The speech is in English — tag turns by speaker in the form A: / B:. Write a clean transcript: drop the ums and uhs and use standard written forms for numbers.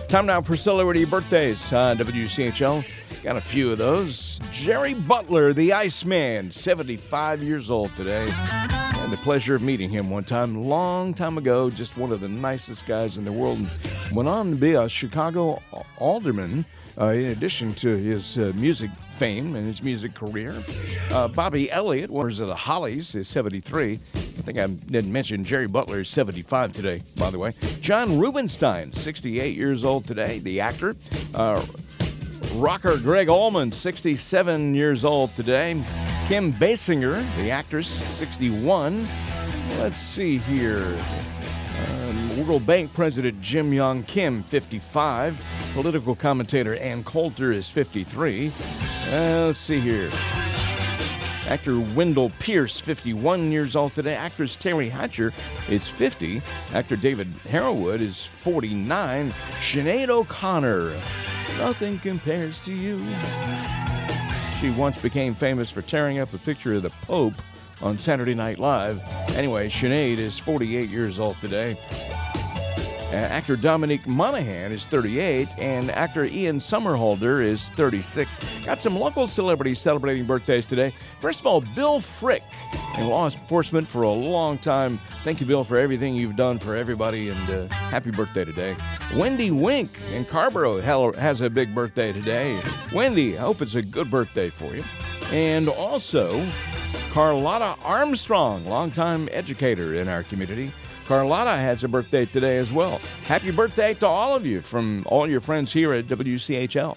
A: Time now for celebrity birthdays on WCHL. Got a few of those. Jerry Butler, the Iceman, 75 years old today. Had the pleasure of meeting him one time, long time ago. Just one of the nicest guys in the world. And went on to be a Chicago alderman, in addition to his music fame and his music career. Bobby Elliott, was of the Hollies, is 73. I think I didn't mention Jerry Butler is 75 today, by the way. John Rubinstein, 68 years old today, the actor. Rocker Greg Allman, 67 years old today. Kim Basinger, the actress, 61. Let's see here. World Bank President Jim Yong Kim, 55. Political commentator Ann Coulter is 53. Let's see here. Actor Wendell Pierce, 51 years old today. Actress Terry Hatcher is 50. Actor David Harrowood is 49. Sinead O'Connor, nothing compares to you. She once became famous for tearing up a picture of the Pope on Saturday Night Live. Anyway, Sinead is 48 years old today. Actor Dominique Monaghan is 38, and actor Ian Somerhalder is 36. Got some local celebrities celebrating birthdays today. First of all, Bill Frick, in law enforcement for a long time. Thank you, Bill, for everything you've done for everybody, and happy birthday today. Wendy Wink in Carborough has a big birthday today. Wendy, I hope it's a good birthday for you. And also, Carlotta Armstrong, longtime educator in our community. Carlotta has a birthday today as well. Happy birthday to all of you from all your friends here at WCHL.